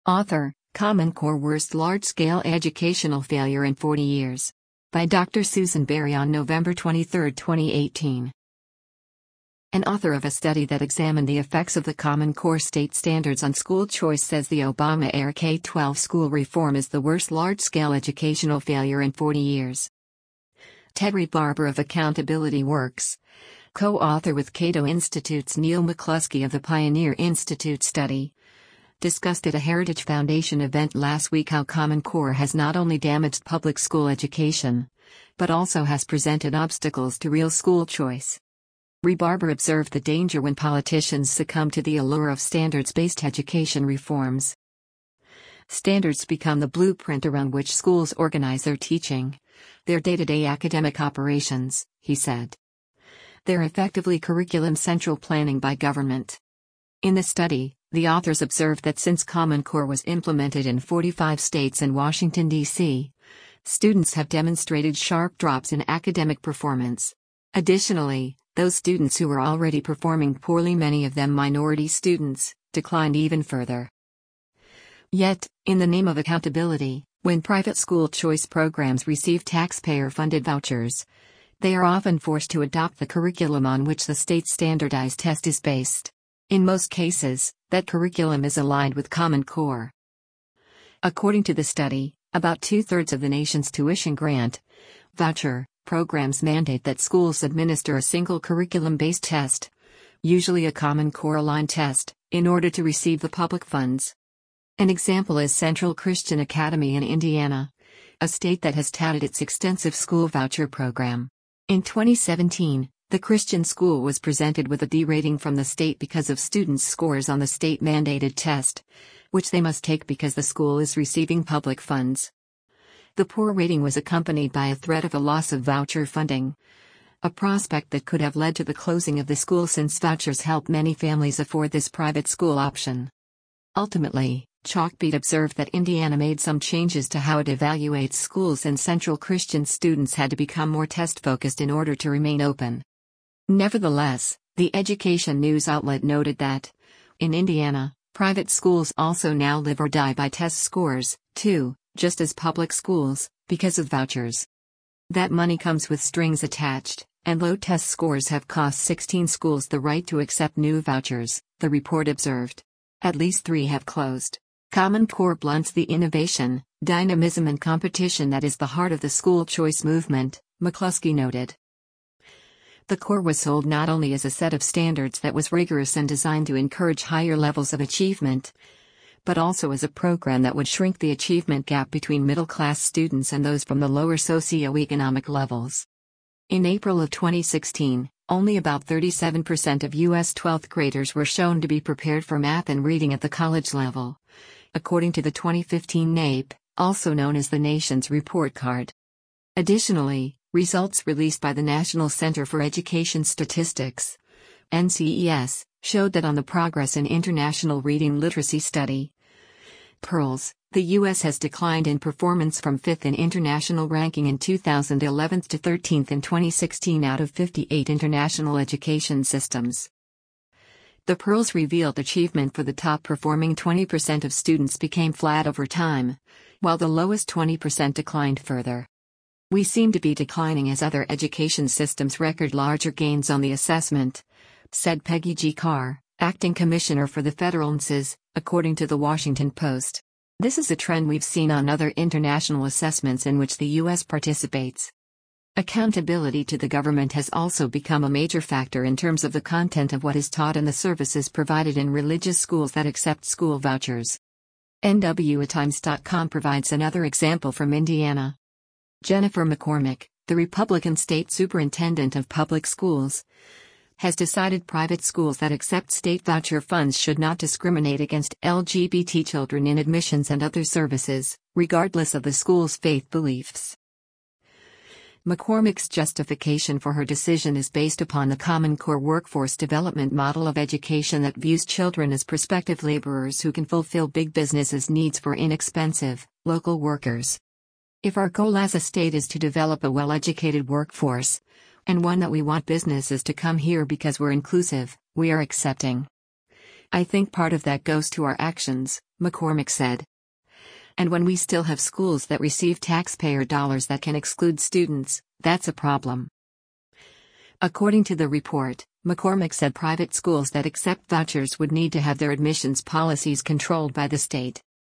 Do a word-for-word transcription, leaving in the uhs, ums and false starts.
Author, Common Core Worst Large-Scale Educational Failure in forty years. By Doctor Susan Berry on November twenty-third, twenty eighteen. An author of a study that examined the effects of the Common Core state standards on school choice says the Obama-era K twelve school reform is the worst large-scale educational failure in forty years. Ted Rebarber of Accountability Works, co-author with Cato Institute's Neil McCluskey of the Pioneer Institute study, discussed at a Heritage Foundation event last week how Common Core has not only damaged public school education, but also has presented obstacles to real school choice. Rebarber observed the danger when politicians succumb to the allure of standards-based education reforms. Standards become the blueprint around which schools organize their teaching, their day-to-day academic operations, he said. They're effectively curriculum-central planning by government. In the study, the authors observed that since Common Core was implemented in forty-five states and Washington, D C, students have demonstrated sharp drops in academic performance. Additionally, those students who were already performing poorly, many of them minority students, declined even further. Yet, in the name of accountability, when private school choice programs receive taxpayer-funded vouchers, they are often forced to adopt the curriculum on which the state's standardized test is based. In most cases, that curriculum is aligned with Common Core. According to the study, about two-thirds of the nation's tuition grant voucher programs mandate that schools administer a single curriculum-based test, usually a Common Core-aligned test, in order to receive the public funds. An example is Central Christian Academy in Indiana, a state that has touted its extensive school voucher program. In twenty seventeen, the Christian school was presented with a D rating from the state because of students' scores on the state-mandated test, which they must take because the school is receiving public funds. The poor rating was accompanied by a threat of a loss of voucher funding, a prospect that could have led to the closing of the school since vouchers help many families afford this private school option. Ultimately, Chalkbeat observed that Indiana made some changes to how it evaluates schools, and Central Christian students had to become more test-focused in order to remain open. Nevertheless, the education news outlet noted that, in Indiana, private schools also now live or die by test scores, too, just as public schools, because of vouchers. That money comes with strings attached, and low test scores have cost sixteen schools the right to accept new vouchers, the report observed. At least three have closed. Common Core blunts the innovation, dynamism and competition that is the heart of the school choice movement, McCluskey noted. The Core was sold not only as a set of standards that was rigorous and designed to encourage higher levels of achievement, but also as a program that would shrink the achievement gap between middle-class students and those from the lower socioeconomic levels. In April of twenty sixteen, only about thirty-seven percent of U S twelfth graders were shown to be prepared for math and reading at the college level, according to the twenty fifteen NAEP, also known as the nation's report card. Additionally, results released by the National Center for Education Statistics, N C E S, showed that on the Progress in International Reading Literacy study, PIRLS, the U S has declined in performance from fifth in international ranking in two thousand eleven to thirteenth in twenty sixteen out of fifty-eight international education systems. The PIRLS revealed achievement for the top-performing twenty percent of students became flat over time, while the lowest twenty percent declined further. We seem to be declining as other education systems record larger gains on the assessment, said Peggy G. Carr, acting commissioner for the Federal N C E S, according to the Washington Post. This is a trend we've seen on other international assessments in which the U S participates. Accountability to the government has also become a major factor in terms of the content of what is taught and the services provided in religious schools that accept school vouchers. N W A Times dot com provides another example from Indiana. Jennifer McCormick, the Republican state superintendent of public schools, has decided private schools that accept state voucher funds should not discriminate against L G B T children in admissions and other services, regardless of the school's faith beliefs. McCormick's justification for her decision is based upon the Common Core workforce development model of education that views children as prospective laborers who can fulfill big business's needs for inexpensive, local workers. If our goal as a state is to develop a well-educated workforce, and one that we want businesses to come here because we're inclusive, we are accepting. I think part of that goes to our actions, McCormick said. And when we still have schools that receive taxpayer dollars that can exclude students, that's a problem. According to the report, McCormick said private schools that accept vouchers would need to have their admissions policies controlled by the state.